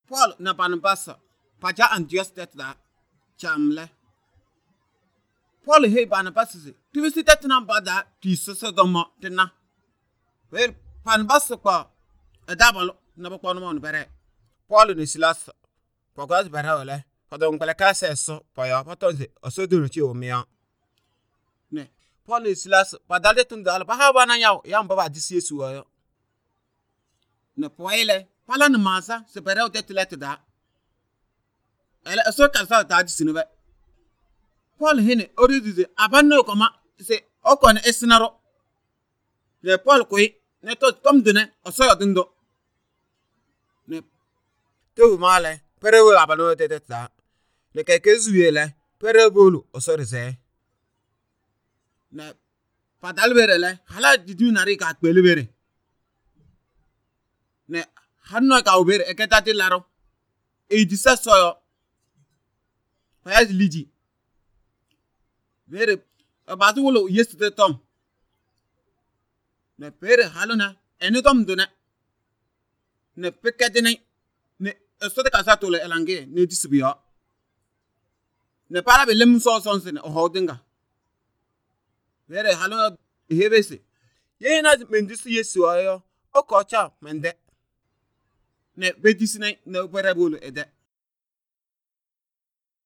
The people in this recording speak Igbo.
Paul na Barnabas paja Antioch det da chamle Paul he Barnabas se tibisi det na bada tiso Sodomo tena wel Barnabas kwa edabalo na bokpo no mon bere Paul ni Silas pogas bere ole podon kwele ka seso poyo potonze osoduro chi omia ne Paul ni Silas padale tundal ba ha bana yaw yam baba disi Yesu ayo ne poile pala na masa se bere o det let da ele so kalsa ta disi no be Paul hene oridize abanno koma se okon esinaro le Paul koi ne to tom dune oso yodindo ne to male pere wo abano de ta le keke zuele pere bolu oso reze ne padal berele hala didu nari ka pele bere ne hanno ka obere eketati laro e disa soyo payas liji bere abatu wolo yesterday tom ne pere haluna eni tom dune ne peketene ne esote kasa tole elange ne disbiya ne para be lem so sonse ne hodinga bere haluna hebese yena mendisi Yesu ayo okocha mende ne bedisine ne pere bolu ede